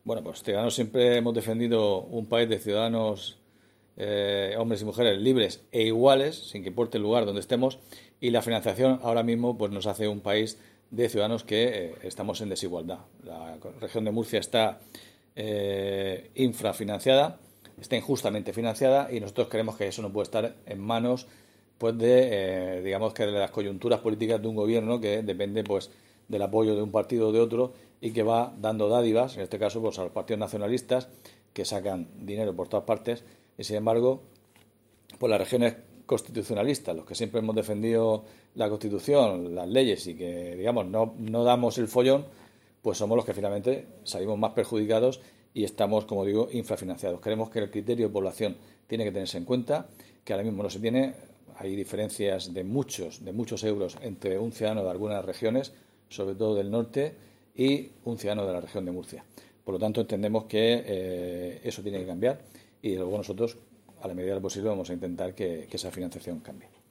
Bueno, pues Ciudadanos siempre hemos defendido un país de ciudadanos, hombres y mujeres libres e iguales, sin que importe el lugar donde estemos, y la financiación ahora mismo pues nos hace un país de ciudadanos que estamos en desigualdad. La región de Murcia está infrafinanciada, está injustamente financiada y nosotros creemos que eso no puede estar en manos pues de digamos que de las coyunturas políticas de un gobierno que depende pues del apoyo de un partido o de otro y que va dando dádivas, en este caso pues a los partidos nacionalistas que sacan dinero por todas partes y sin embargo pues las regiones constitucionalistas, los que siempre hemos defendido la Constitución, las leyes y que digamos no damos el follón, pues somos los que finalmente salimos más perjudicados y estamos, como digo, infrafinanciados. Creemos que el criterio de población tiene que tenerse en cuenta, que ahora mismo no se tiene. Hay diferencias de muchos euros entre un ciudadano de algunas regiones, sobre todo del norte, y un ciudadano de la región de Murcia. Por lo tanto, entendemos que eso tiene que cambiar y luego nosotros, a la medida de lo posible, vamos a intentar que esa financiación cambie.